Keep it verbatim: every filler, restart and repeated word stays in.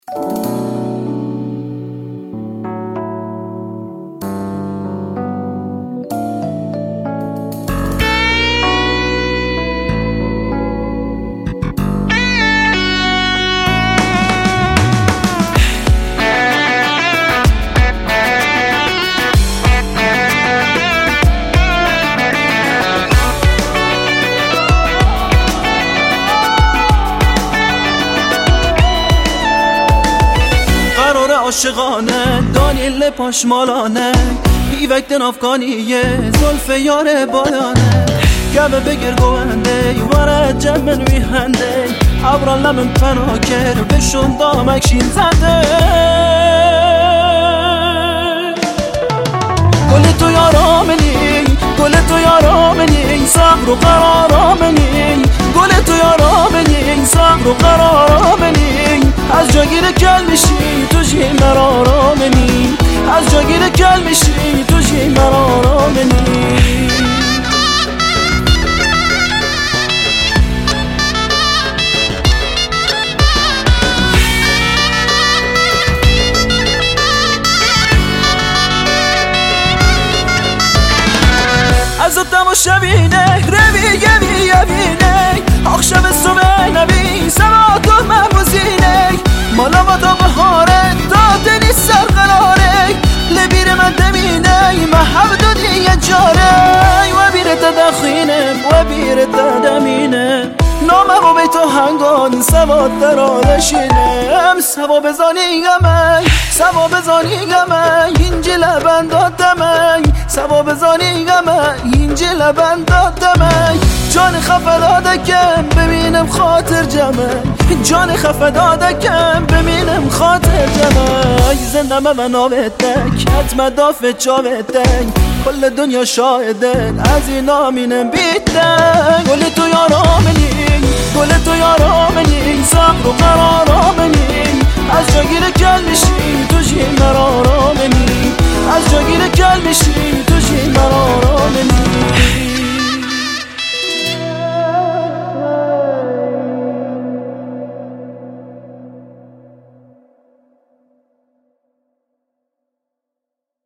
عاشقانه دانیل پاشمالانه بیوکت نافکانیه زلف یار بالانه گبه بگیر گوهنده وارد جمن ویهنده عبران لمن پناکر بشون دامکشین زنده گل تو یارامنی گل تو یارامنی صبر و قرارامنی گل تو یارامنی صبر و قرارامنی از جاگیر کل میشی تو جی مرارامنی از جاگیر کل میشی تو جی مرارامنی از تماشا بینه روی گوی یبینه آخشب صبح نبی سواد و محبوزینه مالا و تا بهاره داده نیست سر قراره لبیر من دمینه محب دادی یه جاره و بیر تدخینه و بیر تدمینه نامه و بیتو هنگان سواد در آلشینه سوا بزانی گمه سوا بزانی گمه اینجی لبن دادمه سوا بزانی گمه اینجی لبن دادمه جان خفه داده کم ببینم خاطر جمه جان خفه داده کم ببینم خاطر جمه زنده من آبتک حتم دافت چاوتک کل دنیا شاهدن از این آمینم بیتن گل تو یارامنی گل تو یارامنی صبر و قرارامنی از جاگیر کل میشی تو جی مرارامنی از جاگیر کل میشی تو جی مرارامنی